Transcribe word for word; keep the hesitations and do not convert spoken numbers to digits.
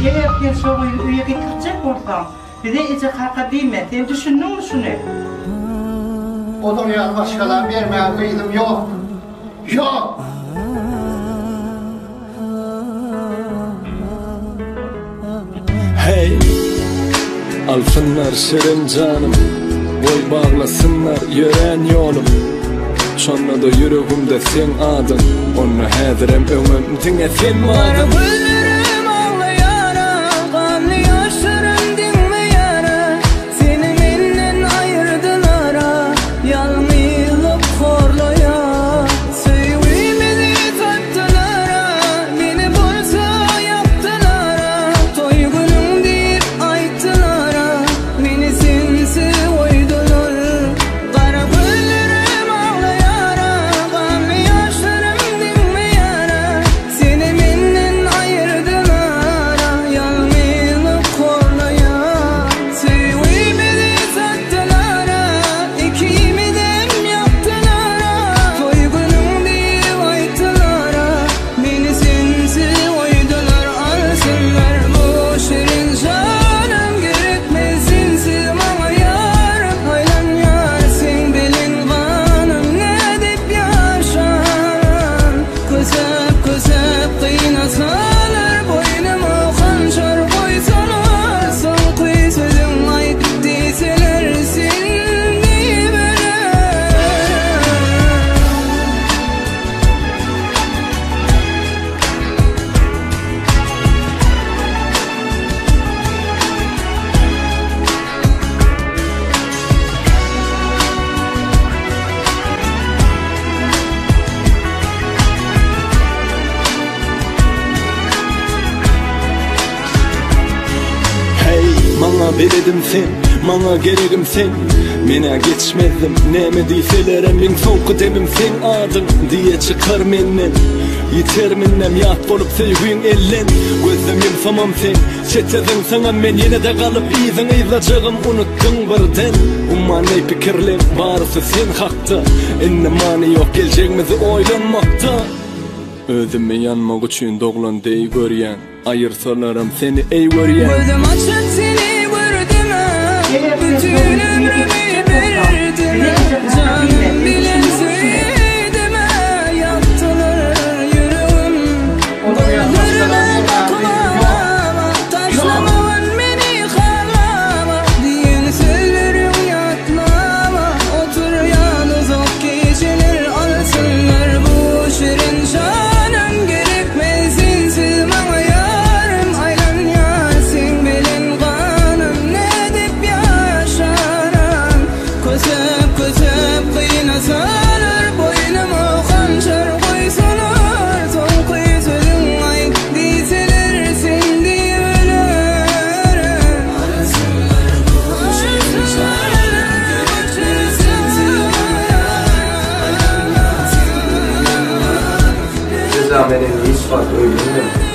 Eğer ki şu üye getirecek olsam, bir de içe kalka değme. Sen düşündün mü şunu? O dünyanın başkalarına vermeyen kıydım yok. Yok. Hey, alsınlar şirin canım, boy bağlasınlar yören yolum. Şonda da yüreğimde sen adın, onu hedirem ömüm dinle sen madın. Güllerim ağlayara, kanlı yaşlarım dinmeyara, seni benden ayırdılara, yalnızlık horlaya, sevgimi tattılara, beni bulsa yaptılara, toygunum deyip ayttılara, beni sinsi oydular. Kara güllerim ağlayara, kanlı yaşlarım dinmeyara, seni benden ayırdılara, yalnızlık horlaya, sevgimi tattılara, ikimi dem yaptılara, toygunum deyip ayttılara, beni sinsi oydular. Alsınlar bu şirin canım, gerekmez sinsi bana yarım, haylan yar sen bilin kanım, ne deyip yaşarım, kösep kösep kıynasalar, boynumu hançer koysalar, son kıy sözüm ayt deseler, sen deyiverim. Hey, mana beredim sen, mana geregim sen. Mena geçmezdim, neme deyseler min soğuk demim sen adın diye çıkar menden. Yeter minnem yat bolup sevgin ellen, gözüm yumsamam sen, çetedin sana men yine de kalıp izin izlacağım unuttun birden. Umman ey pikirlem, barısı sen hakta, enne mani yok geleceğimizi oylanmakta. Özüme yanmak üçün doğulan dey göryen, ayırsalarım seni ey göryen. Gözüm açıp seni gördüm ha, bütün ömrümü verdim ha, canım bilen sevdim ha, yaptılar yüreğim. Gözlerime bakma, taşlamavan beni kalama, diyen sözlerim yatlama, otur yalnız o geceler. Alsınlar bu şirin canım, gerekmez sinsiz bana yarım, haylan yar sen bilin kanım, ne deyip yaşarım, kösep kösep kıynasalar, boynumu hançer koysalar, son kıy sözüm ayt deseler, sen deyiverim. Alsınlar bu şirin canım, gerekmez sinsiz bana yarım. Siz amenin ispat öyle mi?